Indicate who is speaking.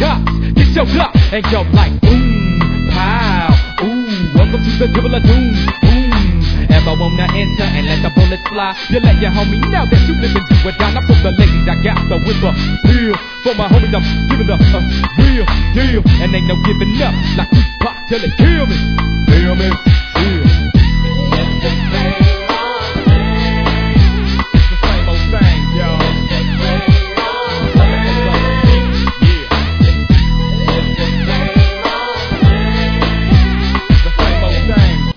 Speaker 1: cops, get your block and go like boom, pow, ooh, welcome to the dribble of doom, boom. Ever wanna enter and let the bullets fly? You let your homie know that you live and do it down. I for the ladies, I got the with a feel. For my homies, I'm giving the real deal. And ain't no giving up like Tupac till it kill me. Feel me?